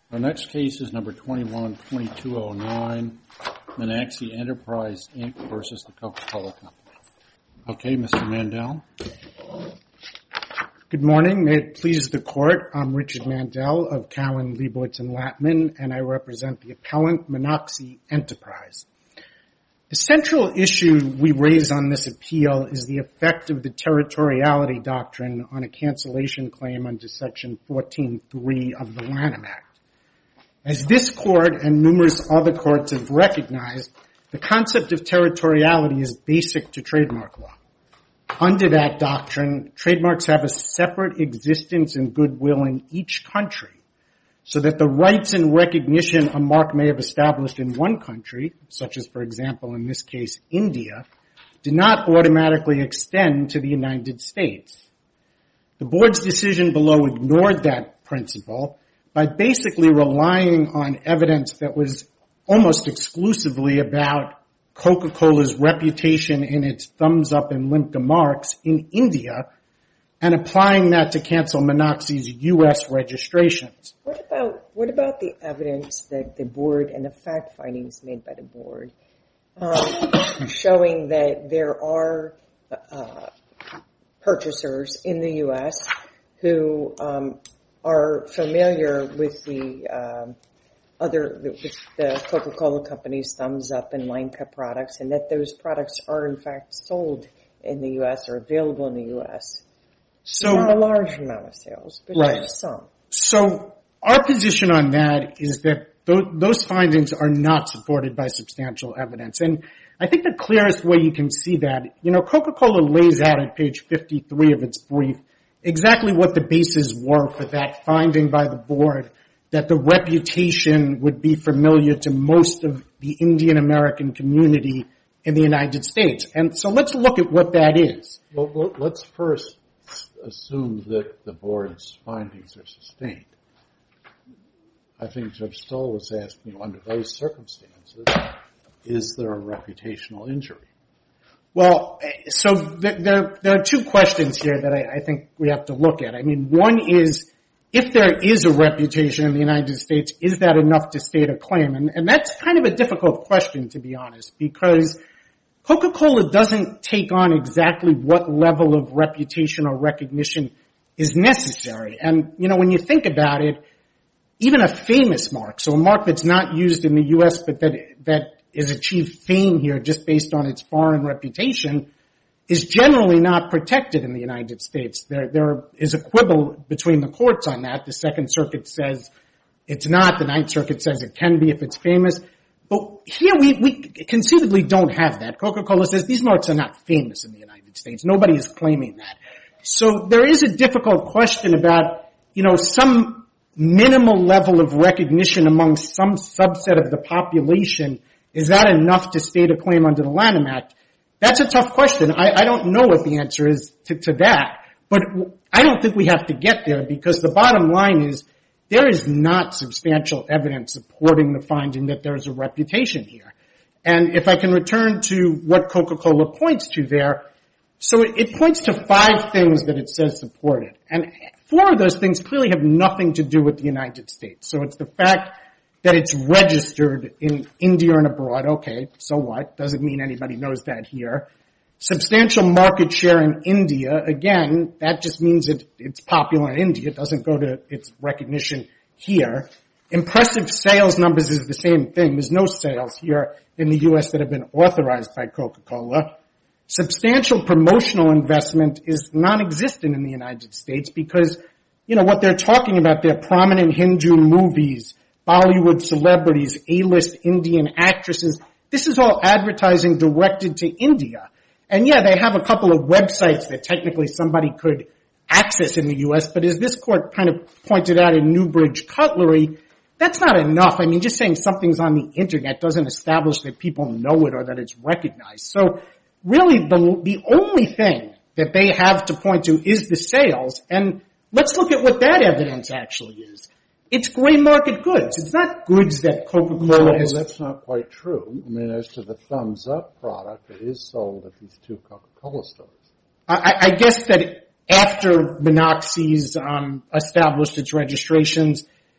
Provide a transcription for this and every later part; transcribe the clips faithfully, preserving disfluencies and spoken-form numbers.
Our next case is number twenty-one twenty-two oh nine, Minaxi Enterprise, Incorporated versus the Coca-Cola Company. Okay, Mister Mandel. Good morning. May it please the Court. I'm Richard Mandel of Cowen, Leibowitz, and Latman, and I represent the appellant Minaxi Enterprise. The central issue we raise on this appeal is the effect of the territoriality doctrine on a cancellation claim under Section fourteen point three of the Lanham Act. As this Court and numerous other courts have recognized, the concept of territoriality is basic to trademark law. Under that doctrine, trademarks have a separate existence and goodwill in each country, so that the rights and recognition a mark may have established in one country, such as, for example, in this case, India, do not automatically extend to the United States. The Board's decision below ignored that principle by basically relying on evidence that was almost exclusively about Coca-Cola's reputation in its thumbs up and Limca marks in India and applying that to cancel Minaxi's U S registrations. What about what about the evidence that the Board and the fact findings made by the Board um, showing that there are uh, purchasers in the U S who um, are familiar with the um, other with the Coca-Cola Company's thumbs up and Limca products, and that those products are in fact sold in the U S or available in the U S? So not a large amount of sales, but right. just some. So our position on that is that th- those findings are not supported by substantial evidence. And I think the clearest way you can see that, you know, Coca-Cola lays out at page fifty-three of its brief exactly what the bases were for that finding by the Board, that the reputation would be familiar to most of the Indian American community in the United States. And so let's look at what that is. Well, let's first assume that the Board's findings are sustained. I think Judge Stoll was asking, under those circumstances, is there a reputational injury? Well, so there, there are two questions here that I, I think we have to look at. I mean, one is, if there is a reputation in the United States, is that enough to state a claim? And, and that's kind of a difficult question, to be honest, because Coca-Cola doesn't take on exactly what level of reputation or recognition is necessary. And, you know, when you think about it, even a famous mark, so a mark that's not used in the U S but that that has achieved fame here just based on its foreign reputation, is generally not protected in the United States. There, there is a quibble between the courts on that. The Second Circuit says it's not. The Ninth Circuit says it can be if it's famous. But here we, we conceivably don't have that. Coca-Cola says these marks are not famous in the United States. Nobody is claiming that. So there is a difficult question about, you know, some minimal level of recognition among some subset of the population. Is that enough to state a claim under the Lanham Act? That's a tough question. I, I don't know what the answer is to, to that. But I don't think we have to get there, because the bottom line is there is not substantial evidence supporting the finding that there is a reputation here. And if I can return to what Coca-Cola points to there, so it, it points to five things that it says support it. And four of those things clearly have nothing to do with the United States. So it's the fact that it's registered in India and abroad. Okay, so what? Doesn't mean anybody knows that here. Substantial market share in India. Again, that just means that it's popular in India. It doesn't go to its recognition here. Impressive sales numbers is the same thing. There's no sales here in the U S that have been authorized by Coca-Cola. Substantial promotional investment is non-existent in the United States because, you know, what they're talking about, they're prominent Hindu movies, Bollywood celebrities, A-list Indian actresses. This is all advertising directed to India. And yeah, they have a couple of websites that technically somebody could access in the U S, but as this court kind of pointed out in Newbridge Cutlery, that's not enough. I mean, just saying something's on the internet doesn't establish that people know it or that it's recognized. So really, the, the only thing that they have to point to is the sales. And let's look at what that evidence actually is. It's gray market goods. It's not goods that Coca-Cola no, has. That's not quite true. I mean, as to the Thumbs Up product, it is sold at these two Coca-Cola stores. I, I guess that after Minaxi's um, established its registrations,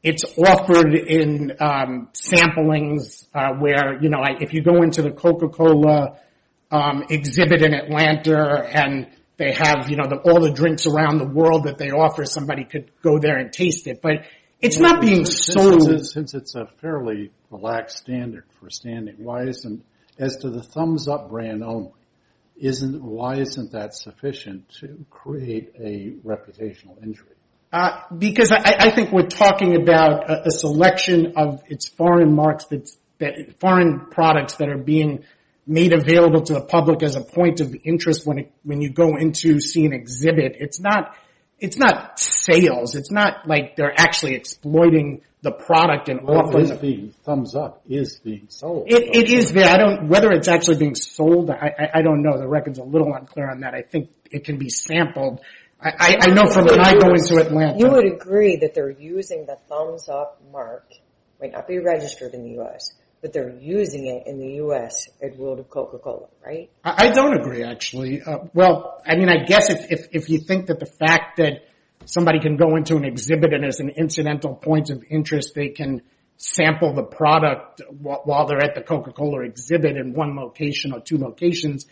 it's offered in um, samplings uh, where, you know, I, if you go into the Coca-Cola um, exhibit in Atlanta and they have, you know, the, all the drinks around the world that they offer, somebody could go there and taste it. But it's not being sold. Since it's, since it's a fairly relaxed standard for standing, why isn't, as to the Thumbs Up brand only, isn't, why isn't that sufficient to create a reputational injury? Uh, because I, I think we're talking about a, a selection of its foreign marks that's, that foreign products that are being made available to the public as a point of interest when it, when you go into see an exhibit. It's not, it's not sales. It's not like they're actually exploiting the product and well, offering. It is being Thumbs Up is being sold. It, it is there. I don't, whether it's actually being sold, I, I, I don't know. The record's a little unclear on that. I think it can be sampled. I, I, I know from when I go into Atlanta. You would agree that they're using the Thumbs Up mark, might not be registered in the U S, but they're using it in the U S at World of Coca-Cola, right? I, I don't agree, actually. Uh, well, I mean, I guess if, if, if you think that the fact that somebody can go into an exhibit and as an incidental point of interest, they can sample the product while, while they're at the Coca-Cola exhibit in one location or two locations,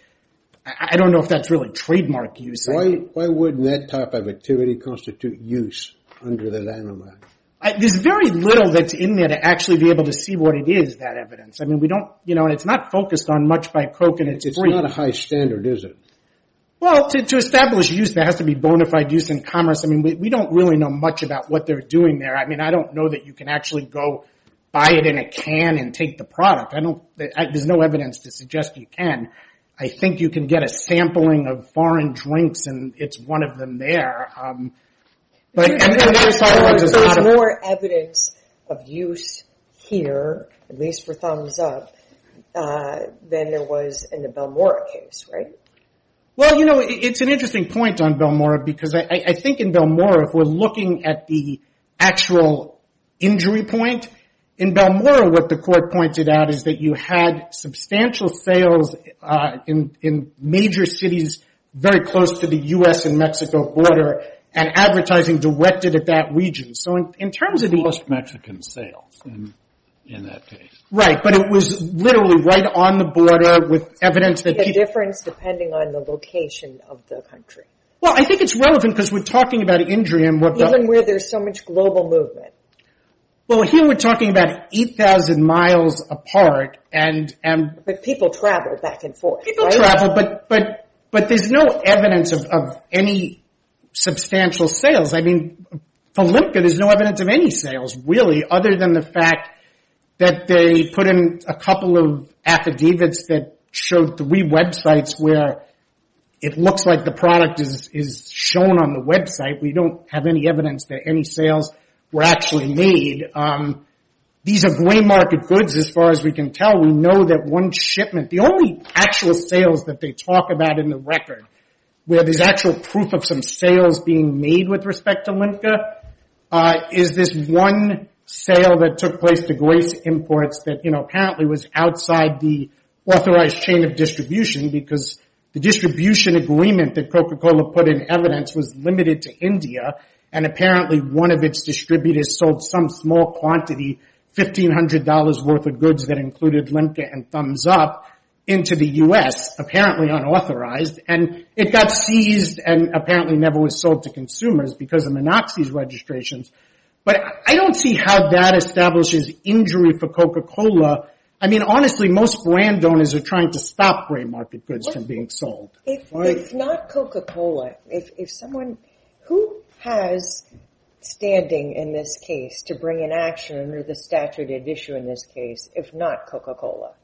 I don't know if that's really trademark use. Why why wouldn't that type of activity constitute use under the Lanham Act? I, there's very little that's in there to actually be able to see what it is, that evidence. I mean, we don't, you know, and it's not focused on much by Coke and it's, it's free. It's not a high standard, is it? Well, to, to establish use, there has to be bona fide use in commerce. I mean, we, we don't really know much about what they're doing there. I mean, I don't know that you can actually go buy it in a can and take the product. I don't, I, there's no evidence to suggest you can. I think you can get a sampling of foreign drinks, and it's one of them there. Um, but and, and that's more, there's there's of, more evidence of use here, at least for Thumbs Up, uh, than there was in the Belmora case, right? Well, you know, it, it's an interesting point on Belmora because I, I think in Belmora, if we're looking at the actual injury point, in Belmora, what the court pointed out is that you had substantial sales uh, in, in major cities very close to the U S and Mexico border and advertising directed at that region. So in, in terms of the... Most Mexican sales in, in that case. Right, but it was literally right on the border with evidence that... The people, difference depending on the location of the country. Well, I think it's relevant because we're talking about injury and what... Even the, where there's so much global movement. Well, here we're talking about eight thousand miles apart, and, and but people travel back and forth. People right? travel, but but but there's no evidence of, of any substantial sales. I mean, for Limca, there's no evidence of any sales really, other than the fact that they put in a couple of affidavits that showed three websites where it looks like the product is is shown on the website. We don't have any evidence that any sales were actually made. Um, these are gray market goods as far as we can tell. We know that one shipment, the only actual sales that they talk about in the record, where there's actual proof of some sales being made with respect to Limca, uh, is this one sale that took place to Grace Imports that, you know, apparently was outside the authorized chain of distribution because the distribution agreement that Coca-Cola put in evidence was limited to India. And apparently one of its distributors sold some small quantity, fifteen hundred dollars worth of goods that included Limca and Thumbs Up into the U S, apparently unauthorized. And it got seized and apparently never was sold to consumers because of Monoxy's registrations. But I don't see how that establishes injury for Coca-Cola. I mean, honestly, most brand owners are trying to stop gray market goods from being sold. If, if not Coca-Cola, if, if someone who has standing in this case to bring an action under the statute at issue in this case, if not Coca-Cola?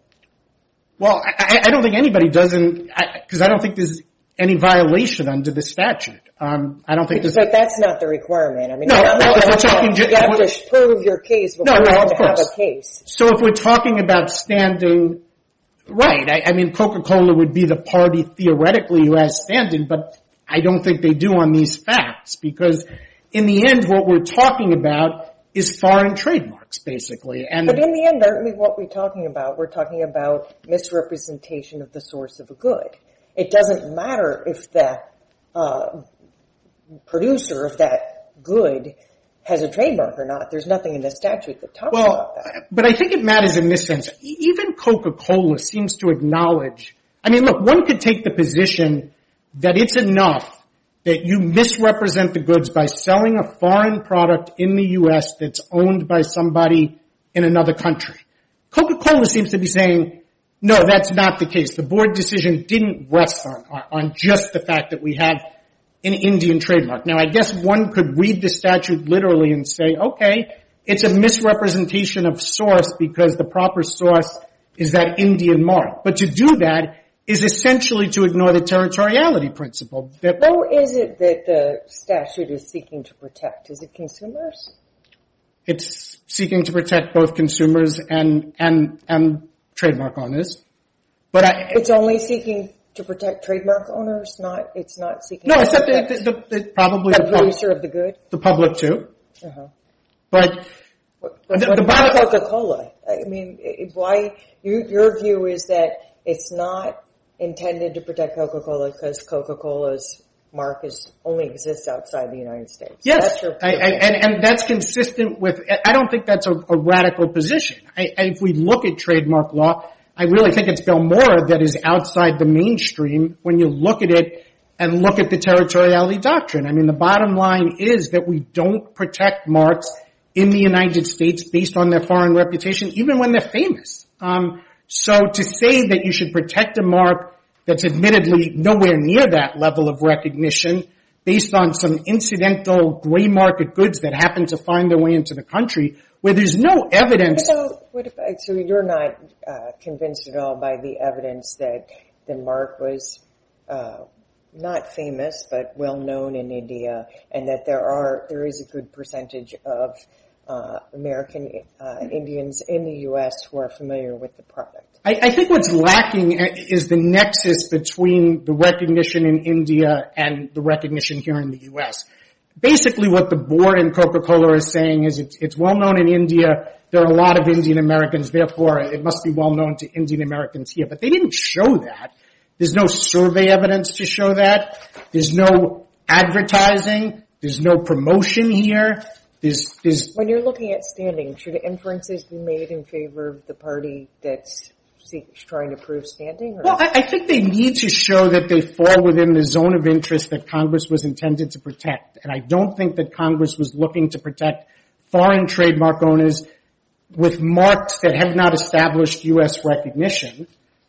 Well, I, I don't think anybody does, because I, I don't think there's any violation under the statute. Um, I don't think there's... But that's not the requirement. I mean, no, not well, if we're talking... You have to prove your case before no, no, you of have course. a case. So if we're talking about standing, right, I, I mean, Coca-Cola would be the party theoretically who has standing, but I don't think they do on these facts, because in the end, what we're talking about is foreign trademarks, basically. And but in the end, aren't we what we're talking about? We're talking about misrepresentation of the source of a good. It doesn't matter if the uh, producer of that good has a trademark or not. There's nothing in the statute that talks Well, about that. but I think it matters in this sense. E- Even Coca-Cola seems to acknowledge, I mean, look, one could take the position that it's enough that you misrepresent the goods by selling a foreign product in the U S that's owned by somebody in another country. Coca-Cola seems to be saying, no, that's not the case. The board decision didn't rest on, on just the fact that we have an Indian trademark. Now, I guess one could read the statute literally and say, okay, it's a misrepresentation of source because the proper source is that Indian mark. But to do that is essentially to ignore the territoriality principle. That Who is it that the statute is seeking to protect? Is it consumers? it's seeking to protect both consumers and and and trademark owners. But I, It's only seeking to protect trademark owners, not, it's not seeking no, to except protect the, the, the, probably the the, pub, producer of the good. the public too. Uh-huh. But What, The- what the about bottom- Coca-Cola? I mean, it- why, you, your view is that it's not intended to protect Coca-Cola because Coca-Cola's mark is, only exists outside the United States. yes, That's your, I, I, and, and that's consistent with, I don't think that's a, a radical position. I, I, if we look at trademark law, I really think it's Belmora that is outside the mainstream when you look at it and look at the territoriality doctrine. I mean, the bottom line is that we don't protect marks in the United States based on their foreign reputation, even when they're famous. Um, so to say that you should protect a mark that's admittedly nowhere near that level of recognition based on some incidental gray market goods that happen to find their way into the country where there's no evidence. what about, what about, so you're not uh, convinced at all by the evidence that the mark was uh, not famous but well known in India, and that there are there is a good percentage of uh, American uh, Indians in the U S who are familiar with the product. I, I think what's lacking is the nexus between the recognition in India and the recognition here in the U S. Basically what the board and Coca-Cola is saying is it's, it's well known in India. There are a lot of Indian Americans, therefore it must be well known to Indian Americans here. But they didn't show that. There's no survey evidence to show that. There's no advertising. There's no promotion here. There's, there's When you're looking at standing, should inferences be made in favor of the party that's seek, trying to prove standing? Or? Well, I, I think they need to show that they fall within the zone of interest that Congress was intended to protect. And I don't think that Congress was looking to protect foreign trademark owners with marks that have not established U S recognition.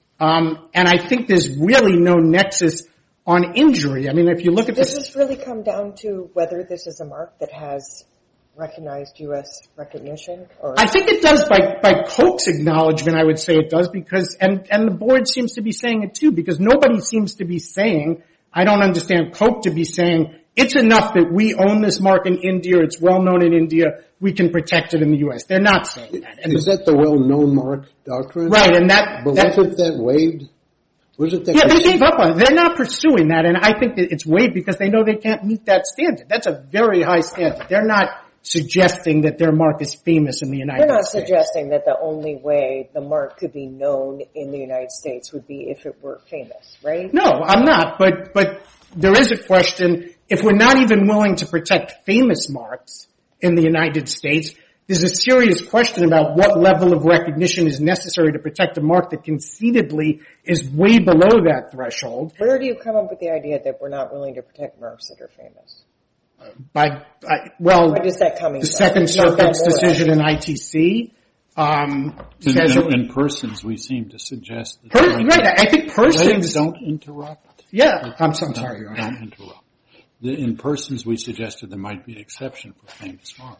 Um, and I think there's really no nexus on injury. I mean, if you look at Does this, this really come down to whether this is a mark that has recognized U S recognition? Or I think it does by, by Coke's acknowledgement, I would say it does because, and, and the board seems to be saying it too, because nobody seems to be saying, I don't understand Coke to be saying, it's enough that we own this mark in India, it's well known in India, we can protect it in the U S. They're not saying that. And Is that the well-known mark doctrine? right, and that, But that wasn't that waived? Wasn't that? yeah, they gave up on it. They're not pursuing that, and I think that it's waived because they know they can't meet that standard. That's a very high standard. They're not suggesting that their mark is famous in the United They're not States. suggesting that the only way the mark could be known in the United States would be if it were famous, right? No, I'm not, but, but there is a question, if we're not even willing to protect famous marks in the United States, there's a serious question about what level of recognition is necessary to protect a mark that conceitedly is way below that threshold. Where do you come up with the idea that we're not willing to protect marks that are famous? By, by well, Where is that coming the from? Second It's not Circuit's Belmora. decision in I T C um, In, says in, in persons, we seem to suggest that. per, right. I think Wait, persons. don't interrupt. Yeah, I'm, so, I'm sorry. Your Honor. Don't interrupt. The, in persons, we suggested there might be an exception for famous mark.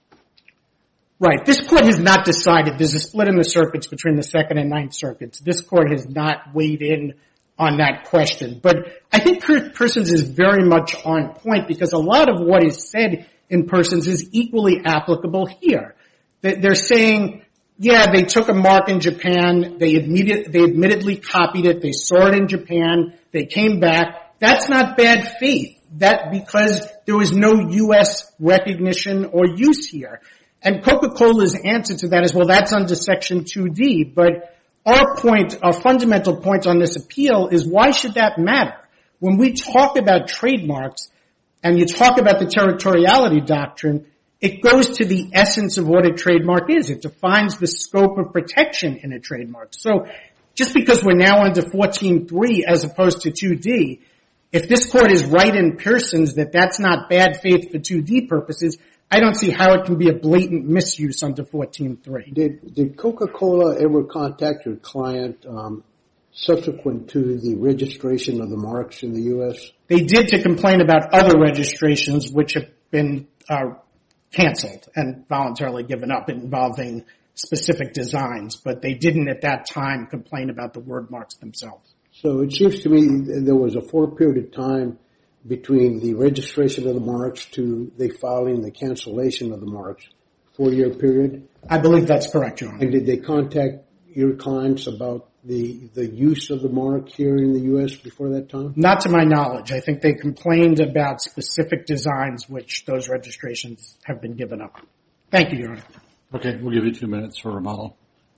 Right. This court has not decided. There's a split in the circuits between the Second and Ninth Circuits. This court has not weighed in on that question. But I think per- persons is very much on point because a lot of what is said in persons is equally applicable here. They- They're saying, yeah, they took a mark in Japan. They admitted, they admittedly copied it. They saw it in Japan. They came back. That's not bad faith. That because there was no U S recognition or use here. And Coca-Cola's answer to that is, well, that's under Section two D. But our point, our fundamental point on this appeal is why should that matter? When we talk about trademarks and you talk about the territoriality doctrine, It goes to the essence of what a trademark is. It defines the scope of protection in a trademark. So just because we're now under fourteen three as opposed to two D, if this court is right in Pearson's that that's not bad faith for two D purposes, I don't see how it can be a blatant misuse under fourteen three. Did, did Coca-Cola ever contact your client um, subsequent to the registration of the marks in the U S? They did to complain about other registrations which have been uh, canceled and voluntarily given up involving specific designs, but they didn't at that time complain about the word marks themselves. So it seems to me there was a four period of time between the registration of the marks to the filing, the cancellation of the marks, four-year period. I believe that's correct, Your Honor. And did they contact your clients about the the use of the mark here in the U S before that time? Not to my knowledge. I think they complained about specific designs which those registrations have been given up. Thank you, Your Honor. Okay, we'll give you two minutes for rebuttal.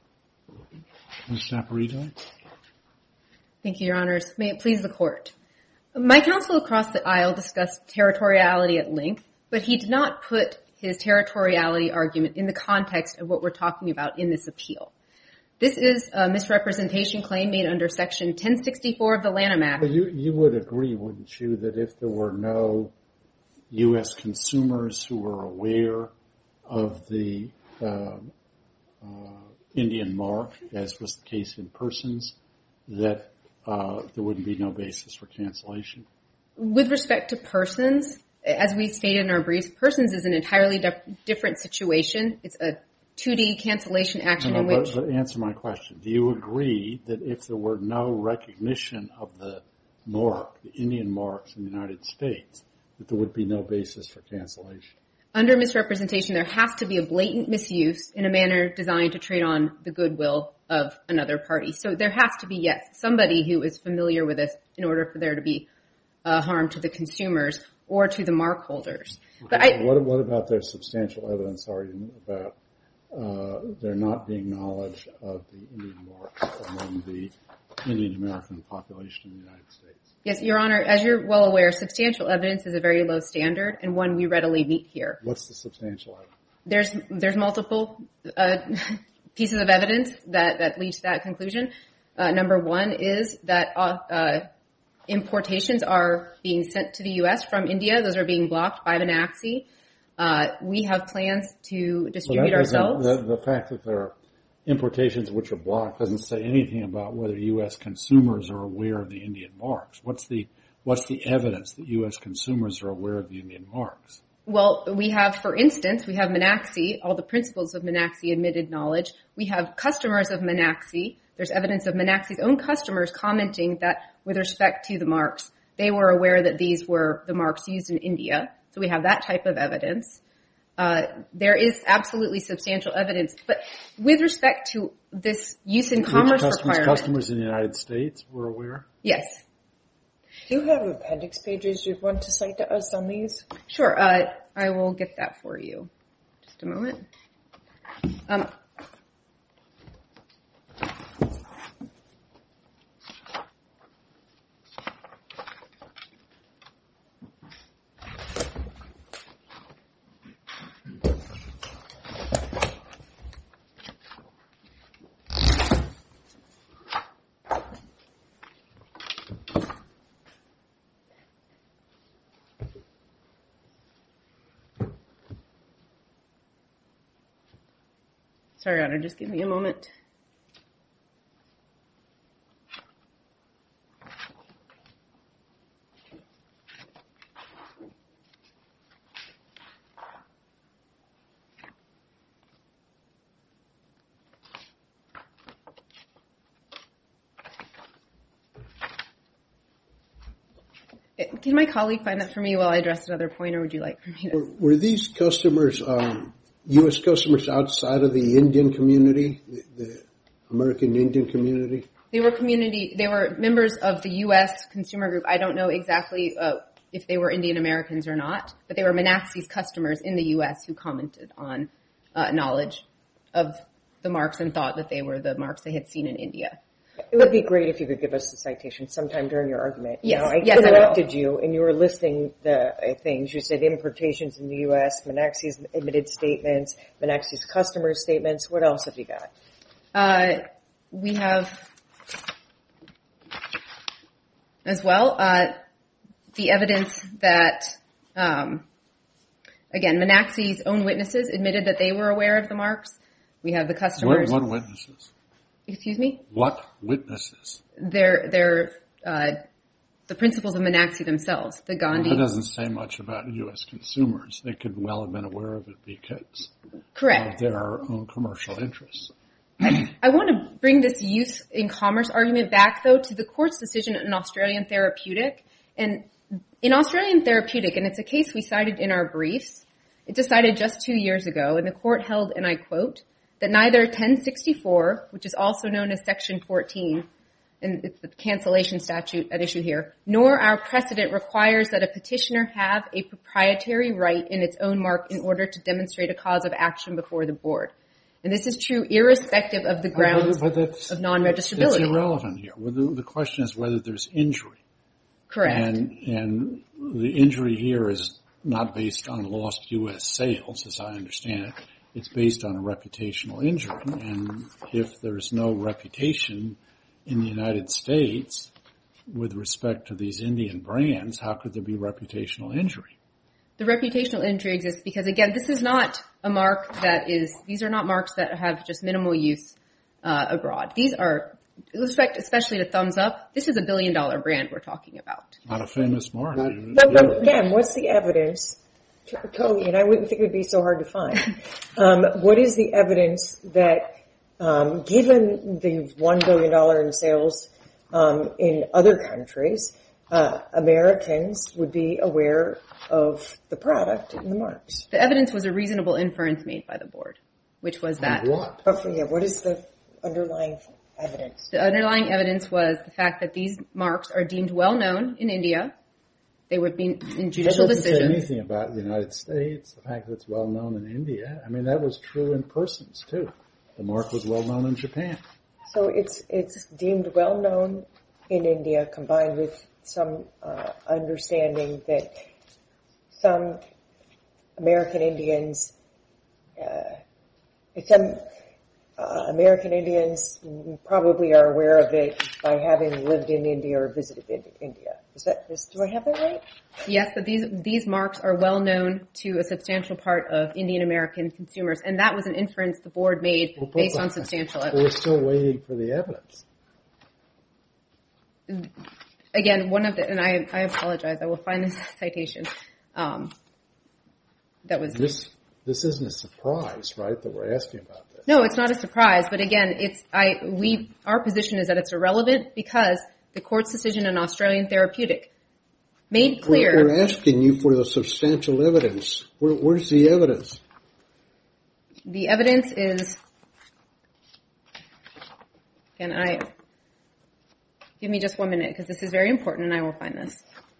Miz Saporito. Thank you, Your Honors. May it please the Court. My counsel across the aisle discussed territoriality at length, but he did not put his territoriality argument in the context of what we're talking about in this appeal. This is a misrepresentation claim made under Section ten sixty-four of the Lanham Act. But you, you would agree, wouldn't you, that if there were no U S consumers who were aware of the uh, uh, Indian mark, as was the case in Persons, that uh, there wouldn't be no basis for cancellation? With respect to Persons, as we stated in our briefs, Persons is an entirely di- different situation. It's a two D cancellation action no, no, in but, which... But answer my question. Do you agree that if there were no recognition of the mark, the Indian marks in the United States, that there would be no basis for cancellation? Under misrepresentation, there has to be a blatant misuse in a manner designed to trade on the goodwill of another party. So there has to be, yes, somebody who is familiar with this in order for there to be uh, harm to the consumers or to the mark holders. Okay. But I, what, what about their substantial evidence argument about uh, there not being knowledge of the Indian marks among the Indian American population in the United States? Yes, Your Honor, as you're well aware, substantial evidence is a very low standard and one we readily meet here. What's the substantial evidence? There's there's multiple uh, pieces of evidence that, that lead to that conclusion. Uh, number one is that uh, uh, importations are being sent to the U S from India. Those are being blocked by Manaxi. Uh, we have plans to distribute well, ourselves. The, the fact that there are importations which are blocked doesn't say anything about whether U S consumers are aware of the Indian marks. What's the what's the evidence that U S consumers are aware of the Indian marks? Well, we have, for instance, we have Manaxi, all the principles of Manaxi admitted knowledge. We have customers of Manaxi. There's evidence of Manaxi's own customers commenting that with respect to the marks, they were aware that these were the marks used in India. So we have that type of evidence. Uh, there is absolutely substantial evidence. But with respect to this use in commerce Which customers, requirement. customers in the United States were aware? Yes. Do you have appendix pages you'd want to cite to us on these? Sure. Uh, I will get that for you. Just a moment. Um, Sorry, Your Honor, just give me a moment. Can my colleague find that for me while I address another point, or would you like for me to? Were, were these customers um, U S customers outside of the Indian community, the, the American Indian community? They were community. They were members of the U S consumer group. I don't know exactly uh, if they were Indian Americans or not, but they were Manaxi's customers in the U S who commented on uh, knowledge of the marks and thought that they were the marks they had seen in India. It would be great if you could give us the citation sometime during your argument. Yes, Now, I yes, I interrupted will. you, and you were listing the uh, things. You said importations in the U S, Manaxi's admitted statements, Manaxi's customer statements. What else have you got? Uh, we have, as well, uh, the evidence that, um, again, Manaxi's own witnesses admitted that they were aware of the marks. We have the What, customers. what witnesses? Excuse me? What witnesses? They're, they're, uh, the principals of Manaxi themselves, the Gandhi. That doesn't say much about U S consumers. They could well have been aware of it because Correct. of their own commercial interests. I want to bring this use in commerce argument back, though, to the court's decision in Australian Therapeutic. And in Australian Therapeutic, and it's a case we cited in our briefs, it decided just two years ago, and the court held, and I quote, that neither ten sixty-four, which is also known as Section fourteen, and it's the cancellation statute at issue here, nor our precedent requires that a petitioner have a proprietary right in its own mark in order to demonstrate a cause of action before the board. And this is true irrespective of the grounds But, but that's, of non-registrability. It's irrelevant here. Well, the, the question is whether there's injury. Correct. And, and the injury here is not based on lost U S sales, as I understand it. It's based on a reputational injury. And if there's no reputation in the United States with respect to these Indian brands, how could there be reputational injury? The reputational injury exists because, again, this is not a mark that is, these are not marks that have just minimal use uh, abroad. These are, with respect especially to Thumbs Up, this is a billion dollar brand we're talking about. Not a famous mark. But, but again, what's the evidence? Tony, and I wouldn't think it would be so hard to find. Um, what is the evidence that, um, given the one billion dollars in sales um, in other countries, uh, Americans would be aware of the product and the marks? The evidence was a reasonable inference made by the board, which was that What? But for, yeah, what is the underlying evidence? the underlying evidence was the fact that these marks are deemed well known in India. They would be in judicial That doesn't say decisions. anything about the United States, the fact that it's well known in India. I mean, that was true in persons, too. The mark was well known in Japan. So it's it's deemed well known in India, combined with some uh, understanding that some American Indians, uh, some uh, American Indians probably are aware of it by having lived in India or visited India. Is that, is, do I have that right? Yes, but these these marks are well known to a substantial part of Indian American consumers, and that was an inference the board made Well, based but- on substantial We're evidence. still waiting for the evidence. Again, one of the, and I, I apologize, I will find this citation. Um, that was This this isn't a surprise, right, that we're asking about this. no, it's not a surprise, but again, it's I we our position is that it's irrelevant because the court's decision in Australian Therapeutic made clear. We're, we're asking you for the substantial evidence. Where, where's the evidence? The evidence is, and I, give me just one minute because this is very important and I will find this.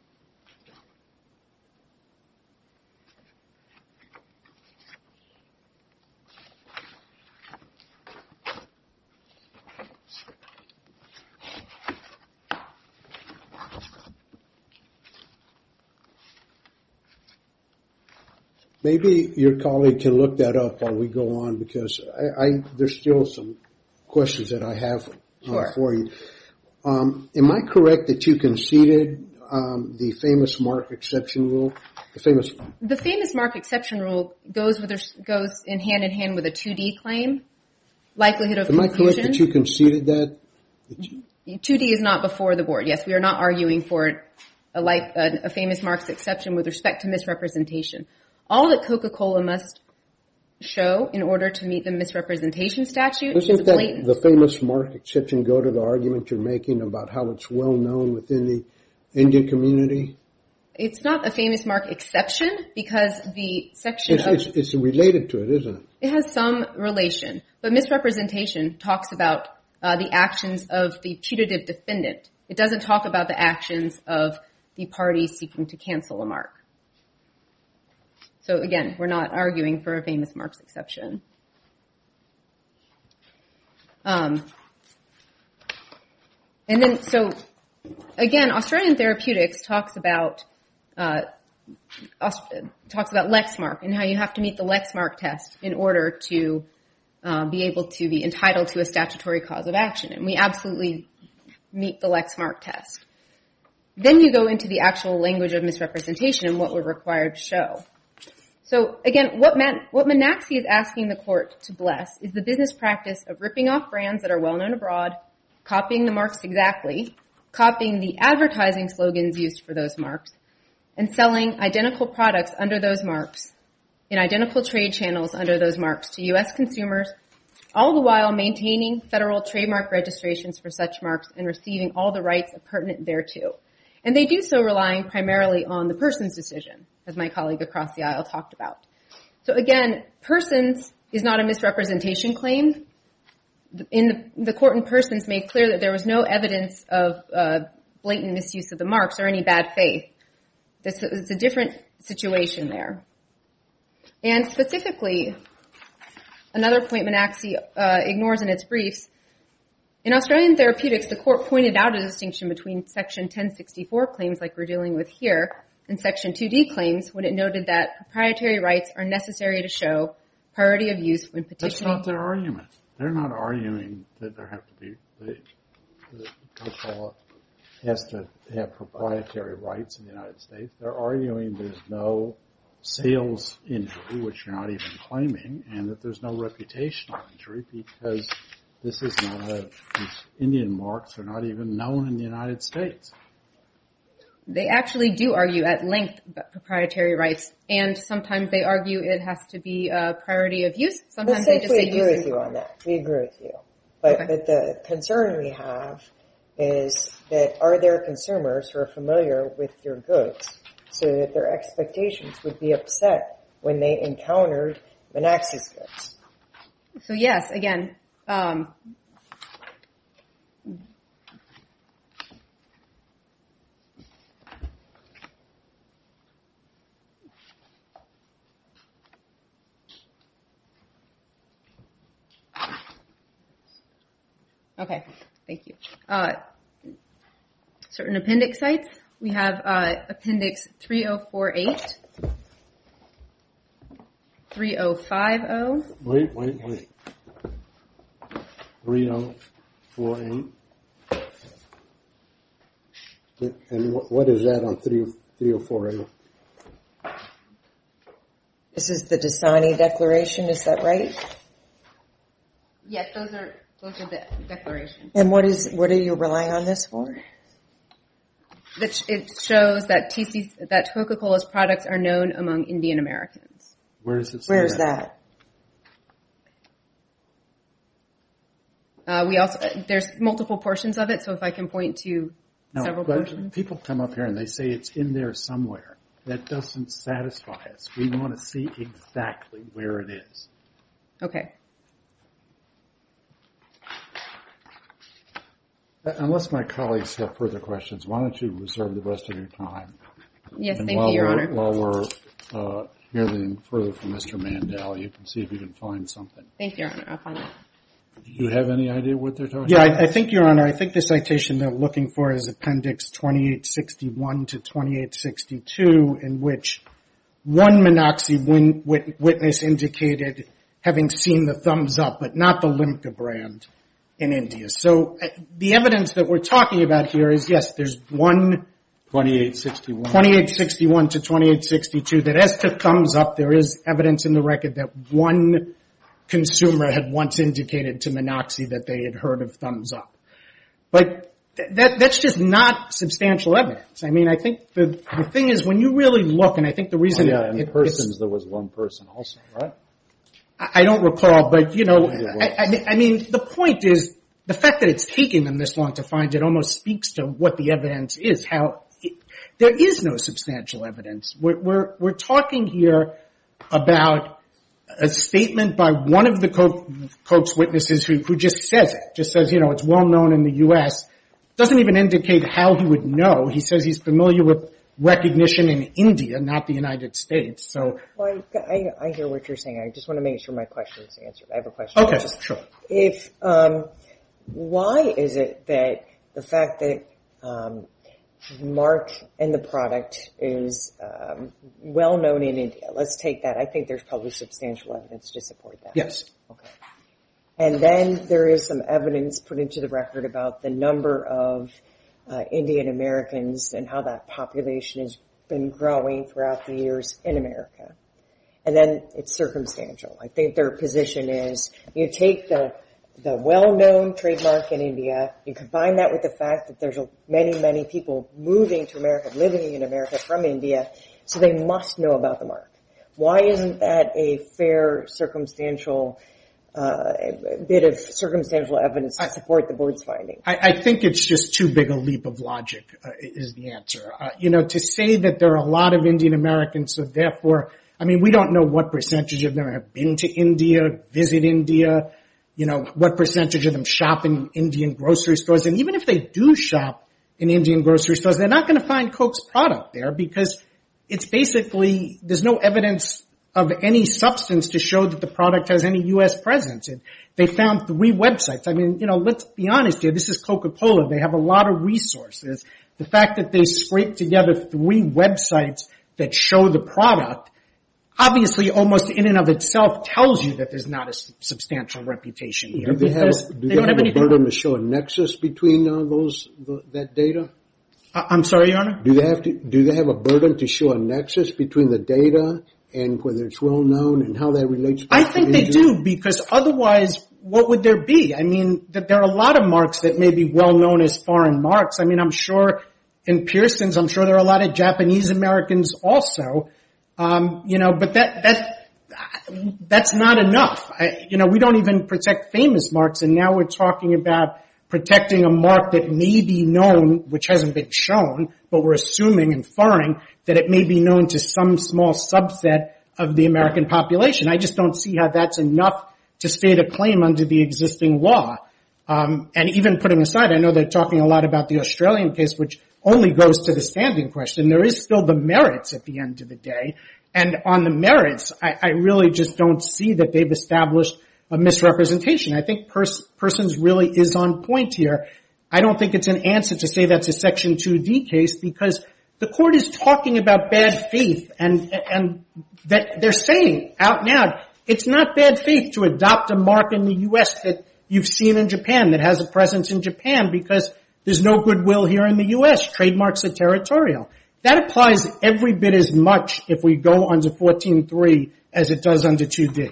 Maybe your colleague can look that up while we go on, because I, I there's still some questions that I have uh, Sure. for you. Um, am I correct that you conceded um, the famous mark exception rule? The famous. The famous mark exception rule goes with goes in hand in hand with a two D claim, likelihood of Am I correct confusion. that you conceded that? two D is not before the board. Yes, we are not arguing for a, like, a, a famous marks exception with respect to misrepresentation. All that Coca-Cola must show in order to meet the misrepresentation statute is a Doesn't that blatant. the famous mark exception go to the argument you're making about how it's well known within the Indian community? It's not a famous mark exception because the section It's, of it's, it's related to it, isn't it? it has some relation, but misrepresentation talks about uh, the actions of the putative defendant. It doesn't talk about the actions of the party seeking to cancel a mark. So again, we're not arguing for a famous marks exception. Um, And then, so, again, Australian Therapeutics talks about uh, Aust- talks about Lexmark and how you have to meet the Lexmark test in order to uh, be able to be entitled to a statutory cause of action. And we absolutely meet the Lexmark test. Then you go into the actual language of misrepresentation and what we're required to show. So again, what Man- what Manaxi is asking the court to bless is the business practice of ripping off brands that are well known abroad, copying the marks exactly, copying the advertising slogans used for those marks, and selling identical products under those marks in identical trade channels under those marks to U S consumers, all the while maintaining federal trademark registrations for such marks and receiving all the rights pertinent thereto. And they do so relying primarily on the Persons decision, as my colleague across the aisle talked about. So again, Persons is not a misrepresentation claim. In the, the court in Persons made clear that there was no evidence of uh, blatant misuse of the marks or any bad faith. This is a different situation there. And specifically, another point Manaxi uh, ignores in its briefs, in Australian Therapeutics, the court pointed out a distinction between Section ten sixty-four claims like we're dealing with here and Section two D claims when it noted that proprietary rights are necessary to show priority of use when petitioning. That's not their argument. They're not arguing that there have to be, the, the COPA has to have proprietary rights in the United States. They're arguing there's no sales injury, which you're not even claiming, and that there's no reputational injury because this is not a, these Indian marks are not even known in the United States. They actually do argue at length about proprietary rights, and sometimes they argue it has to be a priority of use. Sometimes Let's they say just we say agree use. with you on that. We agree with you. But, Okay. but the concern we have is that are there consumers who are familiar with your goods so that their expectations would be upset when they encountered Manaxi's goods? So yes, again, um, okay, thank you. Uh, certain appendix sites, we have uh, appendix three oh four eight, three oh five oh. Wait, wait, wait. three oh four eight. And what, what is that on three oh four eight? This is the Dasani Declaration, is that right? Yes, those are those are the declarations. And what is what are you relying on this for? That it shows that T C that Coca-Cola's products are known among Indian Americans. Where does it say Where's that? that? Uh, we also uh, there's multiple portions of it, so if I can point to No, several but portions. people come up here and they say it's in there somewhere. That doesn't satisfy us. We want to see exactly where it is. Okay. Uh, Unless my colleagues have further questions, why don't you reserve the rest of your time? Yes, And thank while you, Your we're- Honor. While we're uh, hearing further from Mister Mandel, you can see if you can find something. Thank you, Your Honor. I'll find that. Do you have any idea what they're talking Yeah, about? I, I think, Your Honor, I think the citation they're looking for is Appendix twenty-eight sixty-one to twenty-eight sixty-two, in which one Manaxi win, wit, witness indicated having seen the thumbs up, but not the Limca brand in India. So uh, the evidence that we're talking about here is, yes, there's one twenty-eight sixty-one. twenty-eight sixty-one to twenty-eight sixty-two, that as to thumbs up, there is evidence in the record that one consumer had once indicated to Manaxi that they had heard of thumbs up. But th- that that's just not substantial evidence. I mean, I think the the thing is, when you really look, and I think the Oh, reason yeah, it, in it, persons it's, there was one person also, right? I I don't recall, but you know, I think it was. I, I, mean- I mean, the point is, the fact that it's taking them this long to find it almost speaks to what the evidence is. How it, there is no substantial evidence. We're we're, we're talking here about a statement by one of the Coke, Coke's witnesses who, who just says it, just says, you know, it's well known in the U S, doesn't even indicate how he would know. He says he's familiar with recognition in India, not the United States. So, Well, I, I, I hear what you're saying. I just want to make sure my question is answered. I have a question. okay, Just, sure. if um, why is it that the fact that um, mark and the product is um, well known in India. Let's take that. I think there's probably substantial evidence to support that. Yes. Okay. And then there is some evidence put into the record about the number of uh, Indian Americans and how that population has been growing throughout the years in America. And then it's circumstantial. I think their position is you take the the well-known trademark in India, you combine that with the fact that there's a, many, many people moving to America, living in America from India, so they must know about the mark. Why isn't that a fair circumstantial uh, bit of circumstantial evidence to support the board's finding? I, I think it's just too big a leap of logic uh, is the answer. Uh, you know, to say that there are a lot of Indian Americans, so therefore, I mean, we don't know what percentage of them have been to India, visit India, you know, what percentage of them shop in Indian grocery stores. And even if they do shop in Indian grocery stores, they're not going to find Coke's product there because it's basically, there's no evidence of any substance to show that the product has any U S presence. And they found three websites. I mean, you know, let's be honest here. This is Coca-Cola. They have a lot of resources. The fact that they scraped together three websites that show the product obviously almost in and of itself tells you that there's not a substantial reputation here. Do they have, because do they they don't have have a anything. burden to show a nexus between uh, those the, that data? I- I'm sorry, Your Honor? Do they have to? Do they have a burden to show a nexus between the data and whether it's well known and how that relates back I to think they injury? do because otherwise what would there be? I mean, that there are a lot of marks that may be well known as foreign marks. I mean, I'm sure in Pearson's, I'm sure there are a lot of Japanese Americans also. Um, you know, but that, that, that's not enough. I, you know, we don't even protect famous marks, and now we're talking about protecting a mark that may be known, which hasn't been shown, but we're assuming, inferring, that it may be known to some small subset of the American population. I just don't see how that's enough to state a claim under the existing law. Um, and even putting aside, I know they're talking a lot about the Australian case, which only goes to the standing question. There is still the merits at the end of the day. And on the merits, I, I really just don't see that they've established a misrepresentation. I think pers- Persons really is on point here. I don't think it's an answer to say that's a Section two D case because the court is talking about bad faith and, and that they're saying out and out, it's not bad faith to adopt a mark in the U S that you've seen in Japan, that has a presence in Japan because there's no goodwill here in the U S. Trademarks are territorial. That applies every bit as much if we go under fourteen three as it does under two D.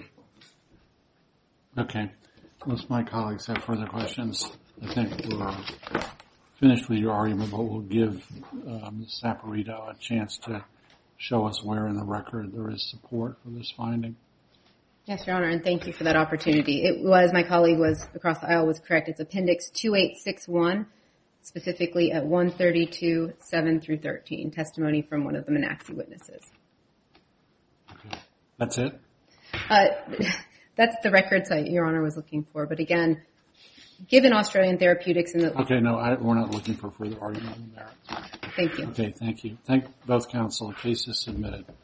Okay. Unless my colleagues have further questions, I think we're finished with your argument, but we'll give um, Miz Saporito a chance to show us where in the record there is support for this finding. Yes, Your Honor, and thank you for that opportunity. It was, my colleague was across the aisle was correct. It's Appendix two eight six one, specifically at one thirty-two, seven through thirteen, testimony from one of the Manaxi witnesses. Okay. That's it? Uh, that's the record site Your Honor was looking for. But again, given Australian Therapeutics and the... Okay, no, I, we're not looking for further argument on the merits. Thank you. Okay, thank you. Thank both counsel. The case is submitted.